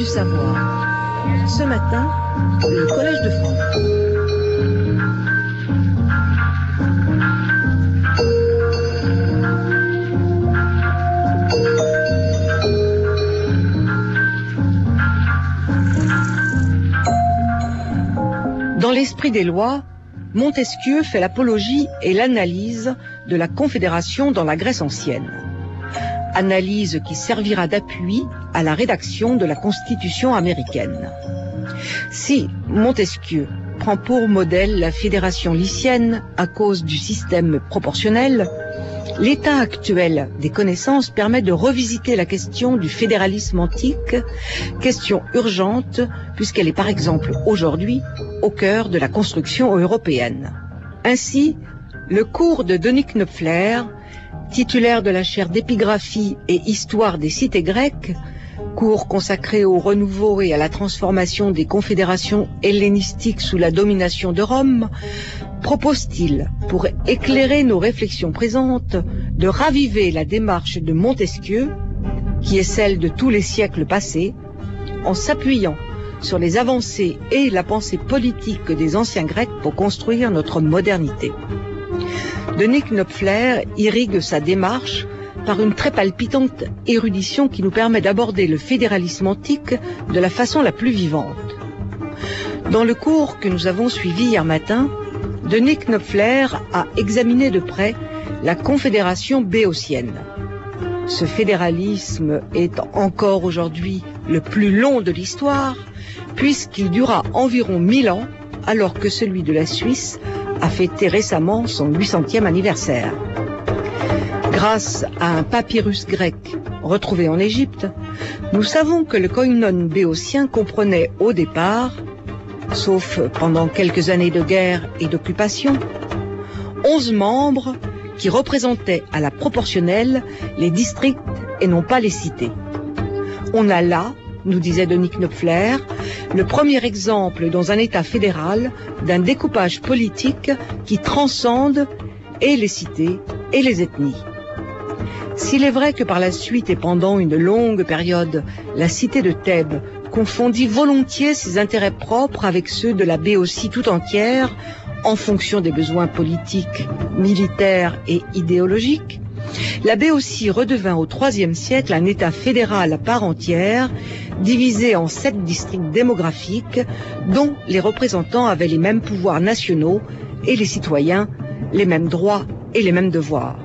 savoir. Ce matin, le Collège de France. Dans l'esprit des lois, Montesquieu fait l'apologie et l'analyse de la Confédération dans la Grèce ancienne. Analyse qui servira d'appui à la rédaction de la Constitution américaine. Si Montesquieu prend pour modèle la fédération lycienne à cause du système proportionnel, l'état actuel des connaissances permet de revisiter la question du fédéralisme antique, question urgente puisqu'elle est par exemple aujourd'hui au cœur de la construction européenne. Ainsi, le cours de Denis Knopfler, titulaire de la chaire d'épigraphie et histoire des cités grecques, cours consacré au renouveau et à la transformation des confédérations hellénistiques sous la domination de Rome, propose-t-il, pour éclairer nos réflexions présentes, de raviver la démarche de Montesquieu, qui est celle de tous les siècles passés, en s'appuyant sur les avancées et la pensée politique des anciens Grecs pour construire notre modernité. Denis Knopfler irrigue sa démarche par une très palpitante érudition qui nous permet d'aborder le fédéralisme antique de la façon la plus vivante. Dans le cours que nous avons suivi hier matin, Denis Knopfler a examiné de près la confédération béotienne. Ce fédéralisme est encore aujourd'hui le plus long de l'histoire, puisqu'il dura environ 1000 ans, alors que celui de la Suisse a fêté récemment son 800e anniversaire. Grâce à un papyrus grec retrouvé en Égypte, nous savons que le koinon béotien comprenait au départ, sauf pendant quelques années de guerre et d'occupation, 11 membres qui représentaient à la proportionnelle les districts et non pas les cités. On a là, nous disait Denis Knopfler, le premier exemple dans un État fédéral d'un découpage politique qui transcende et les cités et les ethnies. S'il est vrai que par la suite et pendant une longue période, la cité de Thèbes confondit volontiers ses intérêts propres avec ceux de la Béotie tout entière, en fonction des besoins politiques, militaires et idéologiques, la Béotie redevint au IIIe siècle un État fédéral à part entière, divisé en 7 districts démographiques, dont les représentants avaient les mêmes pouvoirs nationaux et les citoyens les mêmes droits et les mêmes devoirs.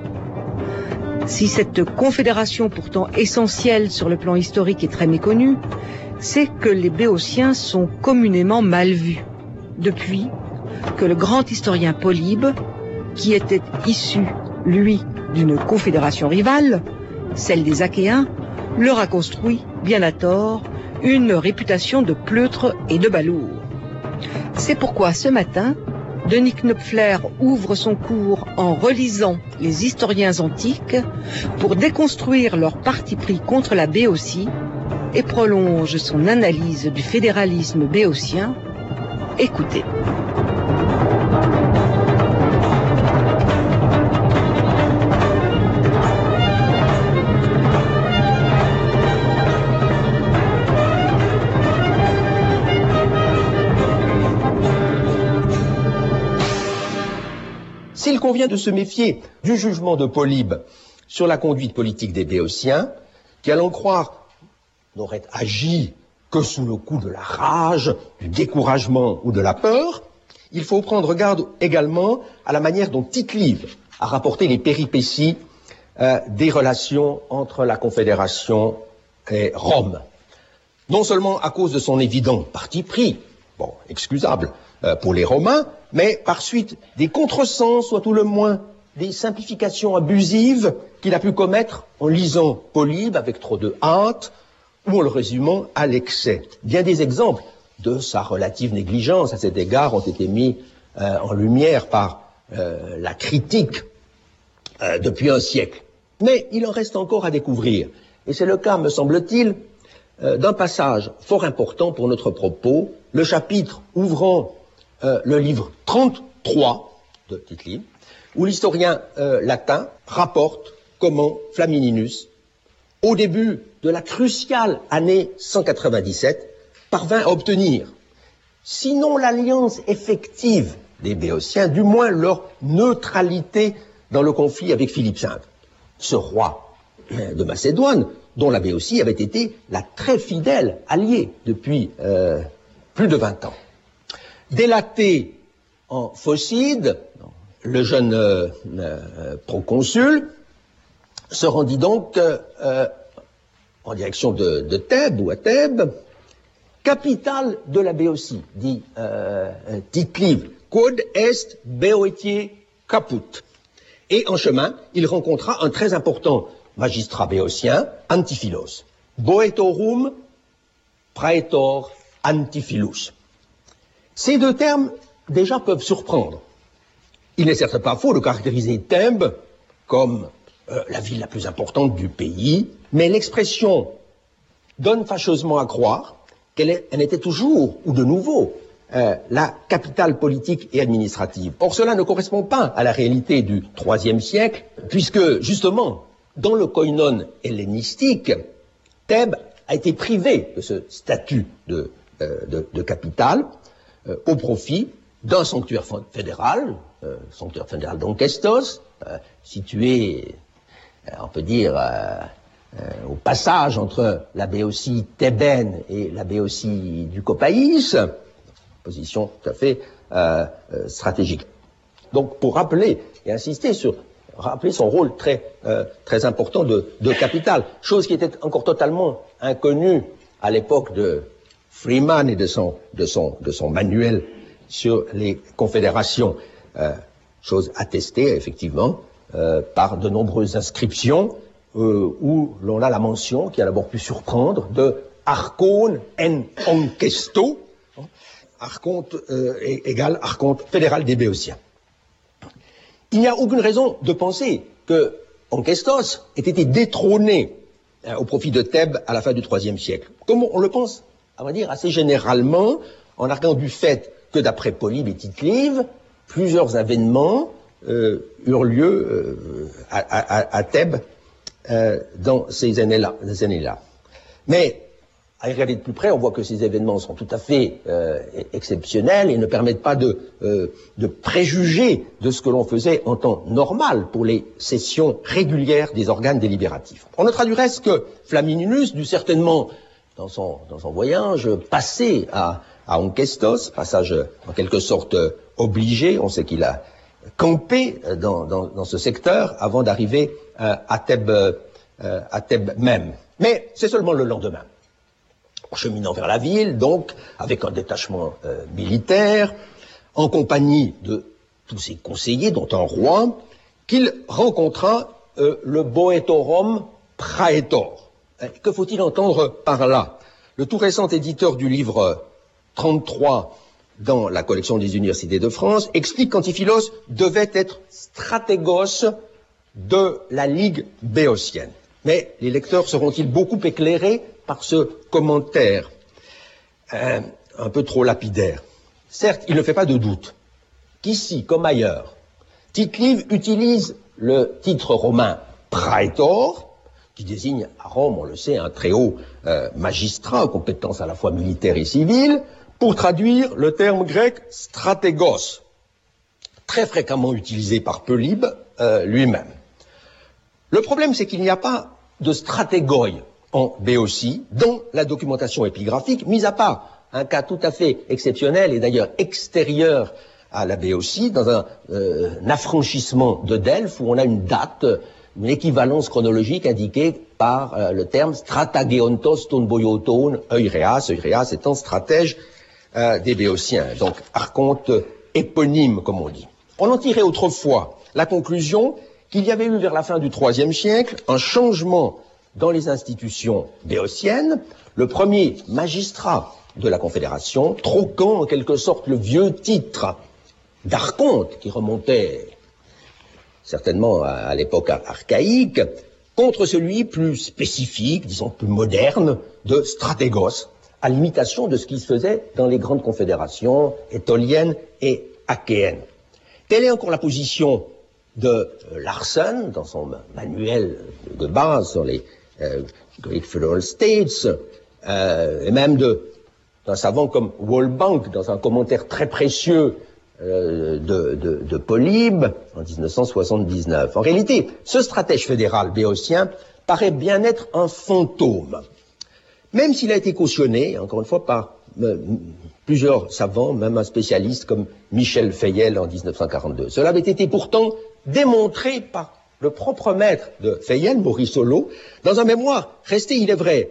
Si cette confédération pourtant essentielle sur le plan historique est très méconnue, c'est que les Béotiens sont communément mal vus, depuis que le grand historien Polybe, qui était issu, lui, d'une confédération rivale, celle des Achéens, leur a construit, bien à tort, une réputation de pleutre et de balourd. C'est pourquoi ce matin, Denis Knopfler ouvre son cours en relisant les historiens antiques pour déconstruire leur parti pris contre la Béotie et prolonge son analyse du fédéralisme béotien. Écoutez. S'il convient de se méfier du jugement de Polybe sur la conduite politique des Béotiens, qui, à l'en croire, n'auraient agi que sous le coup de la rage, du découragement ou de la peur, il faut prendre garde également à la manière dont Tite-Live a rapporté les péripéties des relations entre la Confédération et Rome. Non seulement à cause de son évident parti pris, bon, excusable, pour les Romains, mais par suite des contresens, ou à tout le moins des simplifications abusives qu'il a pu commettre en lisant Polybe avec trop de hâte, ou en le résumant à l'excès. Bien des exemples de sa relative négligence à cet égard ont été mis en lumière par la critique depuis un siècle. Mais il en reste encore à découvrir. Et c'est le cas, me semble-t-il, d'un passage fort important pour notre propos, le chapitre ouvrant le livre 33 de Tite-Live, où l'historien latin rapporte comment Flamininus au début de la cruciale année 197, parvint à obtenir, sinon l'alliance effective des Béotiens, du moins leur neutralité dans le conflit avec Philippe V, ce roi de Macédoine, dont la Béotie avait été la très fidèle alliée depuis plus de 20 ans. Délaté en Phocide, le jeune proconsul se rendit donc en direction de Thèbes ou à Thèbes, capitale de la Béotie, dit Tite-Live, quod est Boeotiae caput. Et en chemin, il rencontra un très important magistrat béotien, Antiphilos. Boetorum praetor Antiphilus. Ces deux termes, déjà, peuvent surprendre. Il n'est certes pas faux de caractériser Thèbes comme la ville la plus importante du pays, mais l'expression donne fâcheusement à croire qu'elle était toujours, ou de nouveau, la capitale politique et administrative. Or, cela ne correspond pas à la réalité du IIIe siècle, puisque, justement, dans le koinon hellénistique, Thèbes a été privée de ce statut de capitale au profit d'un sanctuaire fédéral d'Onchestos, situé, on peut dire, au passage entre la Béotie thébaine et la Béotie du Copaïs, position tout à fait stratégique. Donc, pour rappeler et insister sur rappeler son rôle très important de capitale, chose qui était encore totalement inconnue à l'époque de Freeman et de son manuel sur les confédérations, chose attestée effectivement par de nombreuses inscriptions où l'on a la mention qui a d'abord pu surprendre de Archon en Onchesto, archonte égale archonte fédéral des Béotiens. Il n'y a aucune raison de penser que Onchestos ait été détrôné au profit de Thèbes à la fin du IIIe siècle. Comme on le pense, à vrai dire, assez généralement, en arguant du fait que d'après Polybe et Tite-Live, plusieurs événements eurent lieu à Thèbes dans ces années-là. Mais à y regarder de plus près, on voit que ces événements sont tout à fait exceptionnels et ne permettent pas de préjuger de ce que l'on faisait en temps normal pour les sessions régulières des organes délibératifs. On notera du reste que Flamininus dut certainement, dans son voyage, passer à Onchestos, passage en quelque sorte obligé. On sait qu'il a campé dans ce secteur avant d'arriver à Thèbes même. Mais c'est seulement le lendemain, en cheminant vers la ville, donc, avec un détachement militaire, en compagnie de tous ses conseillers, dont un roi, qu'il rencontra le Boetorum Praetor. Que faut-il entendre par là? Le tout récent éditeur du livre 33 dans la collection des universités de France explique qu'Antiphilos devait être stratégos de la Ligue béotienne. Mais les lecteurs seront-ils beaucoup éclairés par ce commentaire un peu trop lapidaire? Certes, il ne fait pas de doute qu'ici, comme ailleurs, Tite-Live utilise le titre romain praetor, qui désigne à Rome, on le sait, un très haut magistrat aux compétences à la fois militaires et civiles, pour traduire le terme grec stratégos, très fréquemment utilisé par Polybe lui-même. Le problème, c'est qu'il n'y a pas de stratégoi en Béotie dans la documentation épigraphique, mis à part un cas tout à fait exceptionnel et d'ailleurs extérieur à la Béotie, dans un affranchissement de Delphes où on a une date, une équivalence chronologique indiquée par le terme stratageontos ton boioton Euréas étant stratège des Béotiens, donc archonte éponyme comme on dit. On en tirait autrefois la conclusion qu'il y avait eu vers la fin du IIIe siècle un changement dans les institutions béotiennes, le premier magistrat de la Confédération troquant en quelque sorte le vieux titre d'archonte qui remontait certainement à l'époque archaïque, contre celui plus spécifique, disons plus moderne, de stratégos, à l'imitation de ce qui se faisait dans les grandes confédérations étoliennes et achéennes. Telle est encore la position de Larsen, dans son manuel de base sur les Greek Federal States, et même d'un savant comme Walbank, dans un commentaire très précieux de Polybe, en 1979. En réalité, ce stratège fédéral béotien paraît bien être un fantôme, même s'il a été cautionné, encore une fois, par plusieurs savants, même un spécialiste comme Michel Fayel en 1942. Cela avait été pourtant démontré par le propre maître de Fayel, Maurice Holleaux, dans un mémoire resté, il est vrai,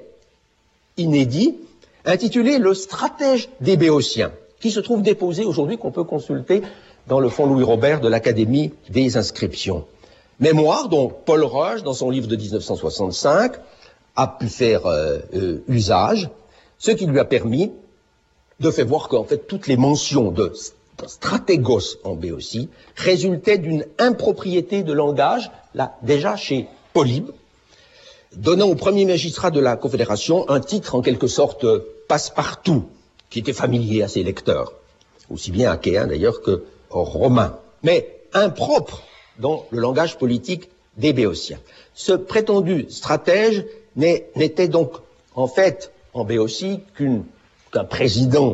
inédit, intitulé « Le stratège des Béotiens », qui se trouve déposé aujourd'hui, qu'on peut consulter dans le fonds Louis Robert de l'Académie des inscriptions. Mémoire dont Paul Roche, dans son livre de 1965, a pu faire usage, ce qui lui a permis de faire voir qu'en fait toutes les mentions de stratégos en Béotie résultaient d'une impropriété de langage, là déjà chez Polybe, donnant au premier magistrat de la Confédération un titre en quelque sorte passe-partout, qui était familier à ses lecteurs, aussi bien achéens d'ailleurs que romains, mais impropre dans le langage politique des Béotiens. Ce prétendu stratège n'était donc en fait en Béotie qu'un président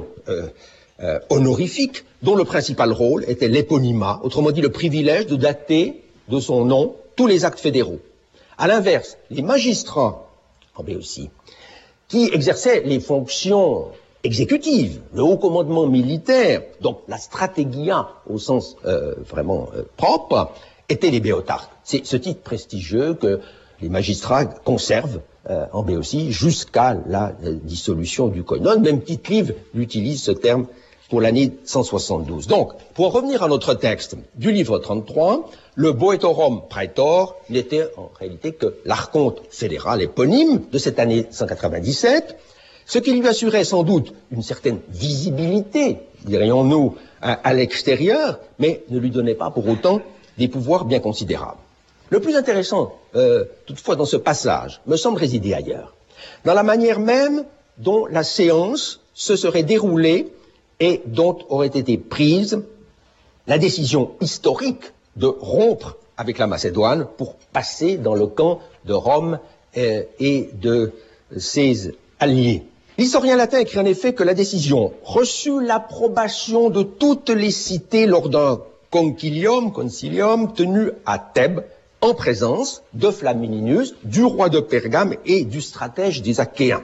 honorifique dont le principal rôle était l'éponymat, autrement dit le privilège de dater de son nom tous les actes fédéraux. À l'inverse, les magistrats en Béotie, qui exerçaient les fonctions exécutives, le haut commandement militaire, donc la stratégia au sens vraiment propre, étaient les béotarques. C'est ce titre prestigieux que les magistrats conservent en Béotie jusqu'à la dissolution du koinon. Même Tite-Live utilise ce terme pour l'année 172. Donc, pour en revenir à notre texte du livre 33, le Boetorum Praetor n'était en réalité que l'archonte fédéral éponyme de cette année 197, ce qui lui assurait sans doute une certaine visibilité, dirions-nous, à l'extérieur, mais ne lui donnait pas pour autant des pouvoirs bien considérables. Le plus intéressant, toutefois, dans ce passage, me semble résider ailleurs, dans la manière même dont la séance se serait déroulée et dont aurait été prise la décision historique de rompre avec la Macédoine pour passer dans le camp de Rome et de ses alliés. L'historien latin écrit en effet que la décision reçut l'approbation de toutes les cités lors d'un concilium tenu à Thèbes, en présence de Flamininus, du roi de Pergame et du stratège des Achéens.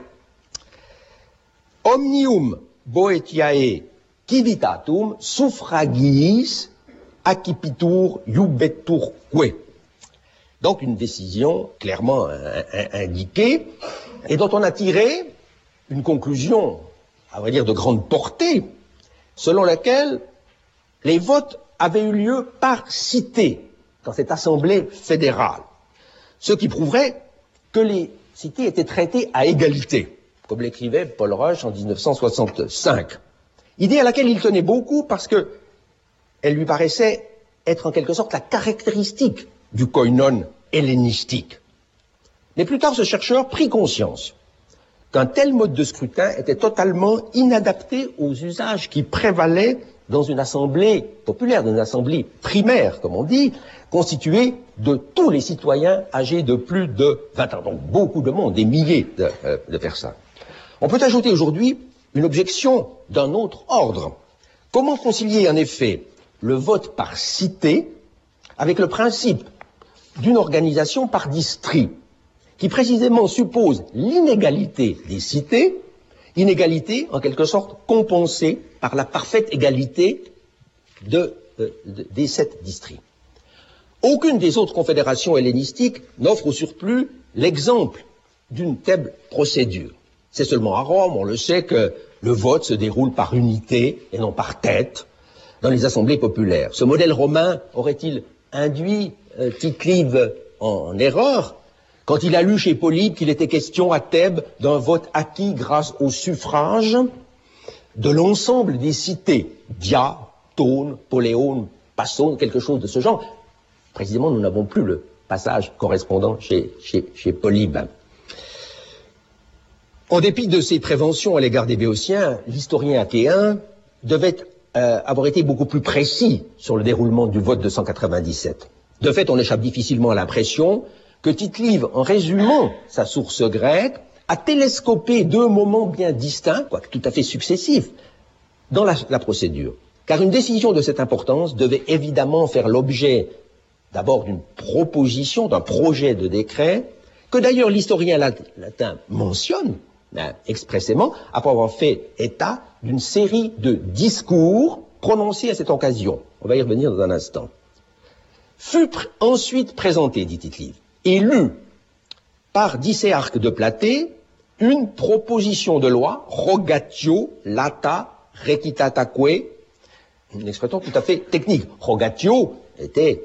Omnium Boetiae civitatum suffragiis accipitur iubeturque. Donc une décision clairement indiquée et dont on a tiré une conclusion, à vrai dire de grande portée, selon laquelle les votes avaient eu lieu par cité dans cette assemblée fédérale, ce qui prouverait que les cités étaient traitées à égalité, comme l'écrivait Paul Roche en 1965. Idée à laquelle il tenait beaucoup parce que elle lui paraissait être en quelque sorte la caractéristique du koinon hellénistique. Mais plus tard, ce chercheur prit conscience qu'un tel mode de scrutin était totalement inadapté aux usages qui prévalaient dans une assemblée populaire, dans une assemblée primaire, comme on dit, constituée de tous les citoyens âgés de plus de 20 ans. Donc beaucoup de monde, des milliers de personnes. On peut ajouter aujourd'hui une objection d'un autre ordre. Comment concilier en effet le vote par cité avec le principe d'une organisation par district, qui précisément suppose l'inégalité des cités, inégalité en quelque sorte compensée par la parfaite égalité des 7 districts. Aucune des autres confédérations hellénistiques n'offre au surplus l'exemple d'une telle procédure. C'est seulement à Rome, on le sait, que le vote se déroule par unité et non par tête dans les assemblées populaires. Ce modèle romain aurait-il induit Tite-Live en erreur quand il a lu chez Polybe qu'il était question à Thèbes d'un vote acquis grâce au suffrage de l'ensemble des cités, Dia, Tone, Poléone, Passone, quelque chose de ce genre. Précisément, nous n'avons plus le passage correspondant chez Polybe. En dépit de ses préventions à l'égard des Béotiens, l'historien achéen devait avoir été beaucoup plus précis sur le déroulement du vote de 197. De fait, on échappe difficilement à l'impression que Tite-Live, en résumant sa source grecque, a télescopé deux moments bien distincts, quoique tout à fait successifs, dans la procédure. Car une décision de cette importance devait évidemment faire l'objet d'abord d'une proposition, d'un projet de décret, que d'ailleurs l'historien latin mentionne expressément, après avoir fait état d'une série de discours prononcés à cette occasion. On va y revenir dans un instant. Fut ensuite présenté, dit Tite-Live, et lu par Dicéarque de Platée une proposition de loi, rogatio lata recitataque, une expression tout à fait technique. Rogatio était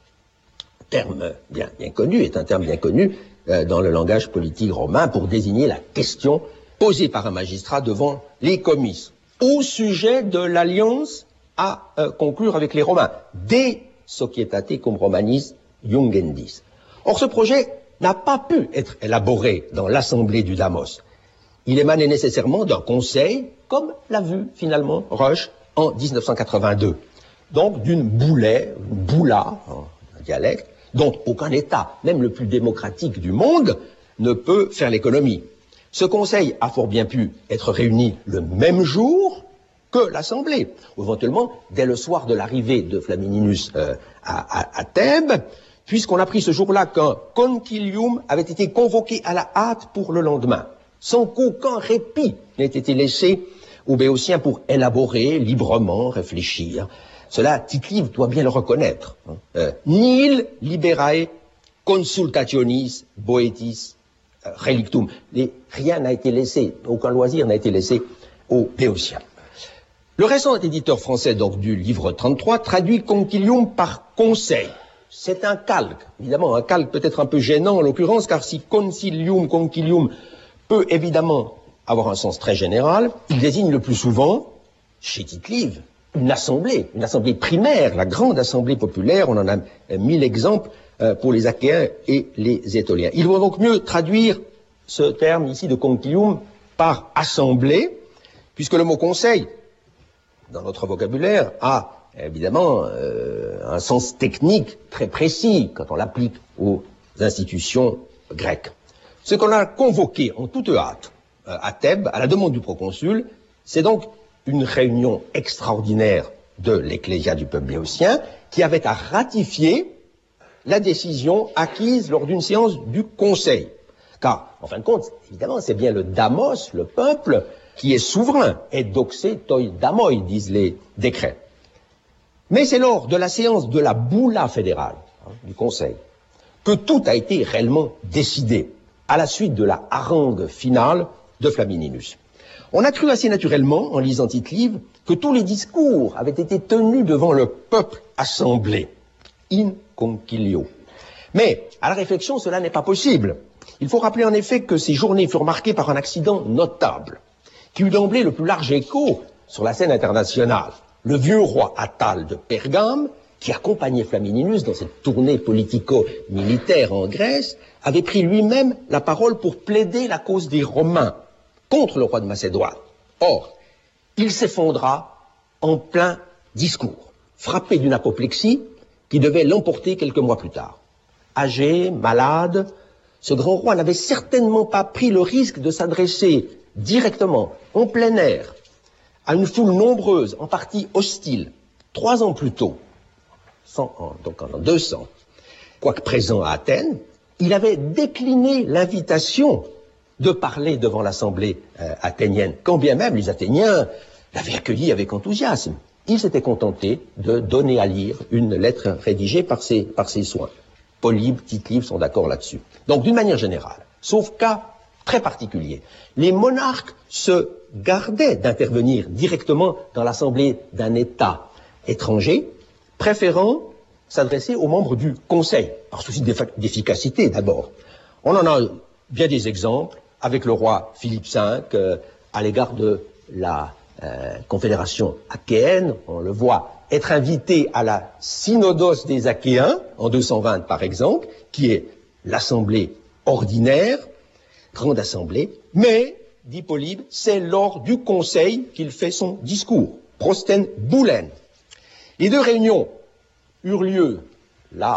un terme bien connu, est un terme bien connu dans le langage politique romain pour désigner la question posée par un magistrat devant les comices au sujet de l'alliance à conclure avec les Romains. De societate cum Romanis jungendis. Or, ce projet n'a pas pu être élaboré dans l'assemblée du Damos. Il émanait nécessairement d'un conseil, comme l'a vu finalement Rush en 1982. Donc d'une boula, en dialecte, dont aucun État, même le plus démocratique du monde, ne peut faire l'économie. Ce conseil a fort bien pu être réuni le même jour que l'Assemblée, ou éventuellement dès le soir de l'arrivée de Flamininus à Thèbes, puisqu'on a appris ce jour-là qu'un concilium avait été convoqué à la hâte pour le lendemain, sans qu'aucun répit n'ait été laissé aux Béotiens pour élaborer, librement, réfléchir. Cela, Tite-Live doit bien le reconnaître. Nihil liberae consultationis boetis relictum. Rien n'a été laissé, aucun loisir n'a été laissé aux Béotiens. Le récent éditeur français donc du livre 33 traduit concilium par conseil. C'est un calque, évidemment, un calque peut-être un peu gênant en l'occurrence, car si concilium peut évidemment avoir un sens très général, il désigne le plus souvent, chez Tite-Live, une assemblée primaire, la grande assemblée populaire. On en a 1000 exemples pour les Achéens et les Étoliens. Il vaut donc mieux traduire ce terme ici de concilium par assemblée, puisque le mot conseil, dans notre vocabulaire, a évidemment un sens technique très précis quand on l'applique aux institutions grecques. Ce qu'on a convoqué en toute hâte à Thèbes, à la demande du proconsul, c'est donc une réunion extraordinaire de l'Ecclésia du peuple béotien qui avait à ratifier la décision acquise lors d'une séance du Conseil. Car, en fin de compte, évidemment, c'est bien le Damos, le peuple, qui est souverain, et doxé toi damoi, disent les décrets. Mais c'est lors de la séance de la boula fédérale, du Conseil, que tout a été réellement décidé, à la suite de la harangue finale de Flamininus. On a cru assez naturellement, en lisant Tite-Live, que tous les discours avaient été tenus devant le peuple assemblé, in concilio. Mais, à la réflexion, cela n'est pas possible. Il faut rappeler en effet que ces journées furent marquées par un accident notable, qui eut d'emblée le plus large écho sur la scène internationale. Le vieux roi Attale de Pergame, qui accompagnait Flamininus dans cette tournée politico-militaire en Grèce, avait pris lui-même la parole pour plaider la cause des Romains contre le roi de Macédoine. Or, il s'effondra en plein discours, frappé d'une apoplexie qui devait l'emporter quelques mois plus tard. Âgé, malade, ce grand roi n'avait certainement pas pris le risque de s'adresser directement, en plein air, à une foule nombreuse, en partie hostile, 3 ans plus tôt, donc en 200, quoique présent à Athènes, il avait décliné l'invitation de parler devant l'assemblée athénienne, quand bien même les Athéniens l'avaient accueilli avec enthousiasme. Il s'était contenté de donner à lire une lettre rédigée par ses soins. Polybe, Tite-Live sont d'accord là-dessus. Donc, d'une manière générale, sauf cas très particulier, les monarques se gardaient d'intervenir directement dans l'assemblée d'un État étranger, préférant s'adresser aux membres du Conseil, par souci d'efficacité d'abord. On en a bien des exemples avec le roi Philippe V à l'égard de la confédération achéenne. On le voit être invité à la synodos des Achéens, en 220 par exemple, qui est l'assemblée ordinaire, grande assemblée, mais, dit Polybe, c'est lors du Conseil qu'il fait son discours, prosten boulen. Les deux réunions eurent lieu, là,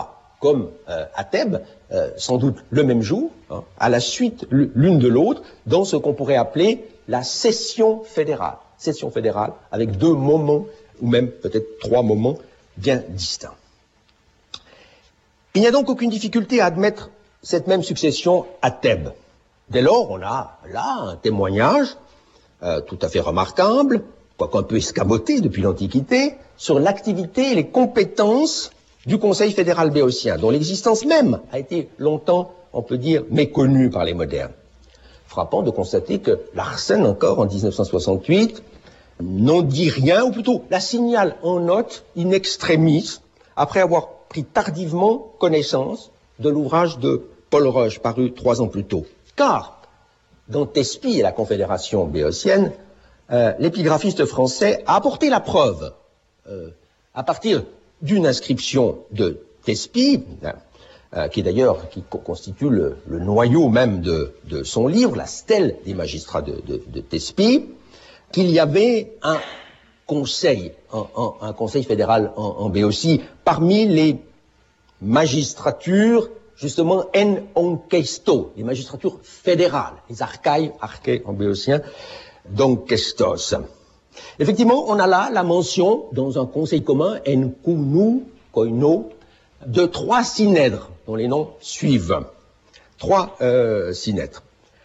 comme à Thèbes, sans doute le même jour, hein, à la suite l'une de l'autre, dans ce qu'on pourrait appeler la session fédérale. Session fédérale avec 2 moments, ou même peut-être 3 moments bien distincts. Il n'y a donc aucune difficulté à admettre cette même succession à Thèbes. Dès lors, on a là un témoignage tout à fait remarquable, quoique un peu escamoté depuis l'Antiquité, sur l'activité et les compétences du Conseil fédéral béotien, dont l'existence même a été longtemps, on peut dire, méconnue par les modernes. Frappant de constater que Larsen, encore en 1968, n'en dit rien, ou plutôt la signale en note in extremis, après avoir pris tardivement connaissance de l'ouvrage de Paul Roche, paru 3 ans plus tôt. Car, dans Thespie et la Confédération béotienne, l'épigraphiste français a apporté la preuve, à partir d'une inscription de Thespie, qui constitue le noyau même de son livre, la stèle des magistrats de Thespie, qu'il y avait un conseil, un conseil fédéral en Béotie, parmi les magistratures, justement, en onkesto, les magistratures fédérales, les archaïs en béotien, d'onkestos. Effectivement, on a là la mention, dans un conseil commun, en kounou, koino, de 3 synèdres, dont les noms suivent. 3 synèdres.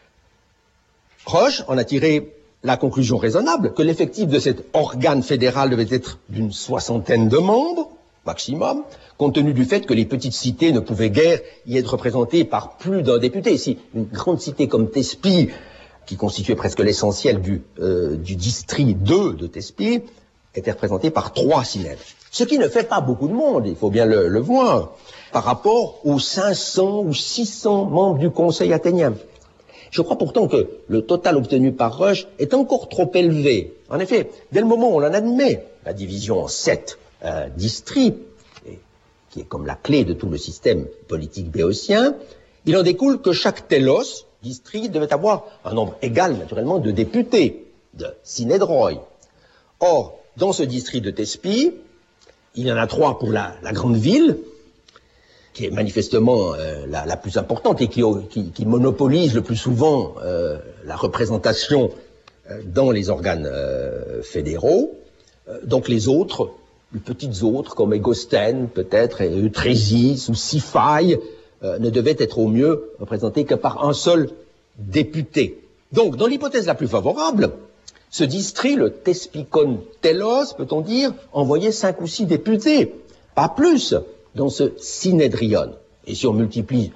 Roche en a tiré la conclusion raisonnable que l'effectif de cet organe fédéral devait être d'une 60aine de membres, maximum, compte tenu du fait que les petites cités ne pouvaient guère y être représentées par plus d'un député. Si une grande cité comme Thespie, qui constituait presque l'essentiel du district 2 de Thespie, était représentée par 3 synèdres. Ce qui ne fait pas beaucoup de monde, il faut bien le voir, par rapport aux 500 ou 600 membres du Conseil athénien. Je crois pourtant que le total obtenu par Roche est encore trop élevé. En effet, dès le moment où on en admet la division en 7 districts, qui est comme la clé de tout le système politique béotien, il en découle que chaque telos, district, devait avoir un nombre égal, naturellement, de députés, de synédroi. Or, dans ce district de Thespie, il y en a 3 pour la grande ville, qui est manifestement la plus importante et qui monopolise le plus souvent la représentation dans les organes fédéraux. Donc les autres, les petites autres, comme Égostène peut-être, et Eutrésis ou Siphaï, ne devaient être au mieux représentés que par un seul député. Donc, dans l'hypothèse la plus favorable, ce district, le Thespicon Telos, peut-on dire, envoyait 5 ou 6 députés, pas plus, dans ce synédrion. Et si on multiplie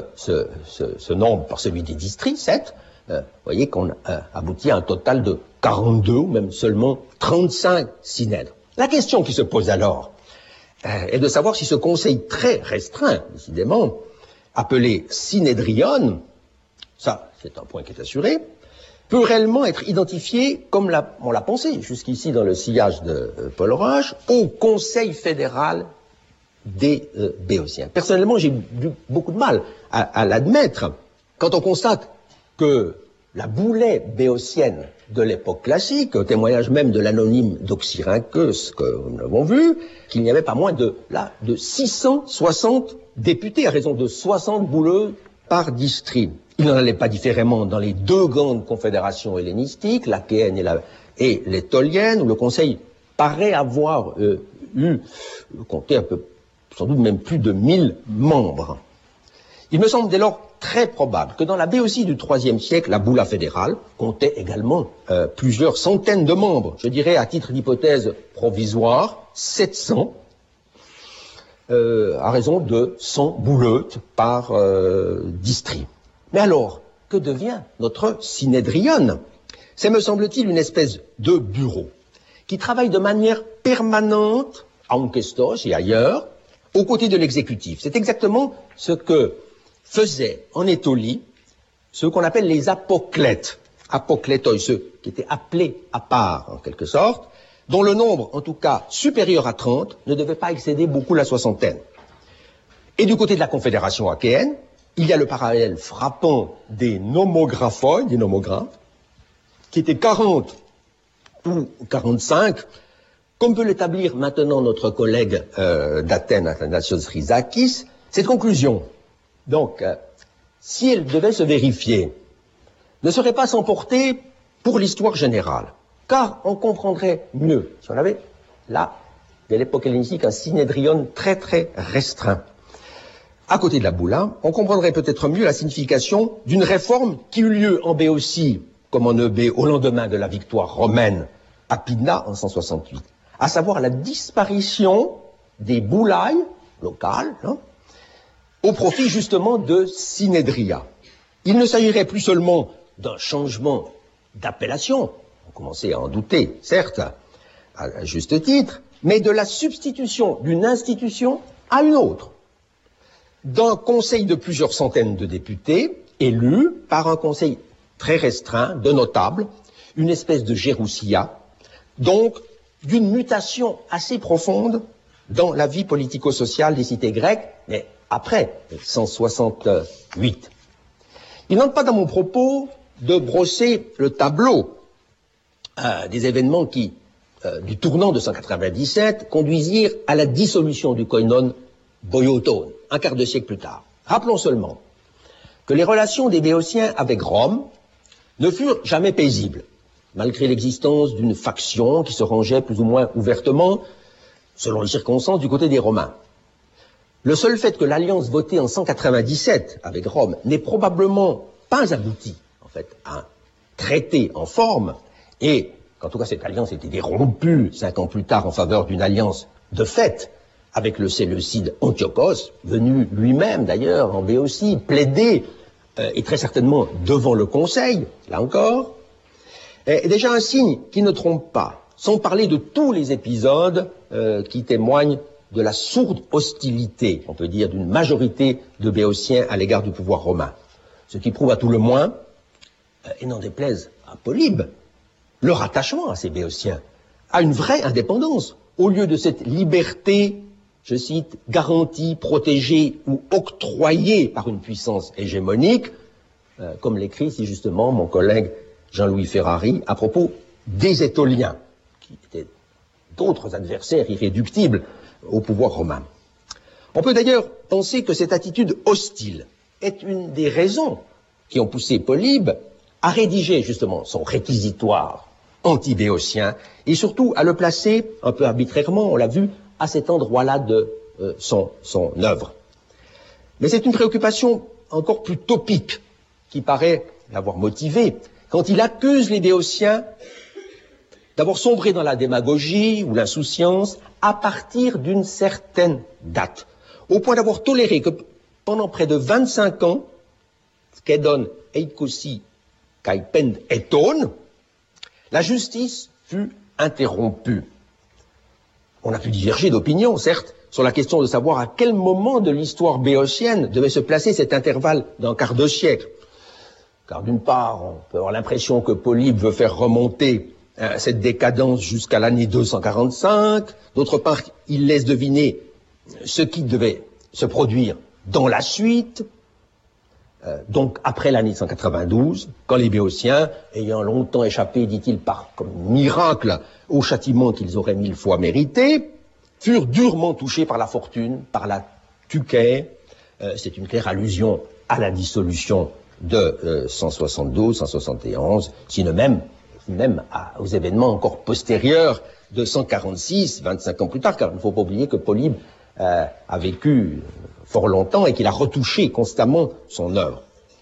ce nombre par celui des districts, 7, vous voyez qu'on aboutit à un total de 42, ou même seulement 35 synèdres. La question qui se pose alors est de savoir si ce conseil très restreint, décidément, appelé synédrion, ça c'est un point qui est assuré, peut réellement être identifié, comme on l'a pensé jusqu'ici dans le sillage de Paul Roche, au Conseil fédéral des Béotiens. Personnellement, j'ai eu beaucoup de mal à l'admettre quand on constate que la boulée béotienne de l'époque classique, au témoignage même de l'anonyme d'Oxyrhynchus que nous l'avons vu, qu'il n'y avait pas moins de 660 députés à raison de 60 bouleux par district. Il n'en allait pas différemment dans les 2 grandes confédérations hellénistiques, l'Achéenne et l'étolienne, où le Conseil paraît avoir compté un peu, sans doute même plus de 1000 membres. Il me semble dès lors très probable que dans la Béotie du IIIe siècle, la boula fédérale comptait également plusieurs centaines de membres. Je dirais, à titre d'hypothèse provisoire, 700, à raison de 100 bouleutes par district. Mais alors, que devient notre synédrion? C'est, me semble-t-il, une espèce de bureau qui travaille de manière permanente, à Onkestos et ailleurs, aux côtés de l'exécutif. C'est exactement ce que faisaient en Étolie ceux qu'on appelle les apoclètes, apoklétoi, ceux qui étaient appelés à part en quelque sorte, dont le nombre, en tout cas supérieur à 30, ne devait pas excéder beaucoup la soixantaine. Et du côté de la Confédération achéenne, il y a le parallèle frappant des nomographoi, des nomographes, qui étaient 40 ou 45, comme peut l'établir maintenant notre collègue d'Athènes, Athanasios Chryzakis, Cette conclusion, donc, si elle devait se vérifier, ne serait pas sans portée pour l'histoire générale, car on comprendrait mieux si on avait là, dès l'époque hellénistique, un synédrion très très restreint. À côté de la Boula, on comprendrait peut-être mieux la signification d'une réforme qui eut lieu en Béotie, comme en Eubée, au lendemain de la victoire romaine à Pydna en 168, à savoir la disparition des boulailles locales, au profit justement de synédria. Il ne s'agirait plus seulement d'un changement d'appellation, on commençait à en douter, certes, à juste titre, mais de la substitution d'une institution à une autre, d'un conseil de plusieurs centaines de députés, élus par un conseil très restreint de notables, une espèce de gérousia, donc d'une mutation assez profonde dans la vie politico-sociale des cités grecques, mais après 168. Il n'entre pas dans mon propos de brosser le tableau des événements qui, du tournant de 197, conduisirent à la dissolution du koinon boiotone, un quart de siècle plus tard. Rappelons seulement que les relations des Béotiens avec Rome ne furent jamais paisibles, malgré l'existence d'une faction qui se rangeait plus ou moins ouvertement, selon les circonstances, du côté des Romains. Le seul fait que l'alliance votée en 197 avec Rome n'ait probablement pas abouti, en fait, à un traité en forme, et qu'en tout cas cette alliance était dérompue 5 ans plus tard en faveur d'une alliance de fait avec le séleucide Antiochos, venu lui-même d'ailleurs en Béotie, plaider, et très certainement devant le conseil, là encore, est déjà un signe qui ne trompe pas, sans parler de tous les épisodes qui témoignent de la sourde hostilité, on peut dire, d'une majorité de Béotiens à l'égard du pouvoir romain. Ce qui prouve à tout le moins, et n'en déplaise à Polybe, leur attachement à ces Béotiens, à une vraie indépendance, au lieu de cette liberté, je cite, garantie, protégée ou octroyée par une puissance hégémonique, comme l'écrit si justement mon collègue Jean-Louis Ferrari à propos des Étoliens, qui étaient d'autres adversaires irréductibles au pouvoir romain. On peut d'ailleurs penser que cette attitude hostile est une des raisons qui ont poussé Polybe à rédiger justement son réquisitoire anti-béotien et surtout à le placer un peu arbitrairement, on l'a vu, à cet endroit-là de son œuvre. Mais c'est une préoccupation encore plus topique qui paraît l'avoir motivé quand il accuse les Béotiens d'avoir sombré dans la démagogie ou l'insouciance à partir d'une certaine date, au point d'avoir toléré que pendant près de 25 ans, skedon eikosi kai pend eton, la justice fut interrompue. On a pu diverger d'opinion, certes, sur la question de savoir à quel moment de l'histoire béotienne devait se placer cet intervalle d'un quart de siècle. Car d'une part, on peut avoir l'impression que Polybe veut faire remonter cette décadence jusqu'à l'année 245. D'autre part, il laisse deviner ce qui devait se produire dans la suite, donc après l'année 192, quand les Béotiens, ayant longtemps échappé, dit-il, comme miracle au châtiment qu'ils auraient 1000 fois mérité, furent durement touchés par la fortune, par la tuquée. C'est une claire allusion à la dissolution de 172, 171, sinon même aux événements encore postérieurs de 146, 25 ans plus tard, car il ne faut pas oublier que Polybe a vécu fort longtemps et qu'il a retouché constamment son œuvre.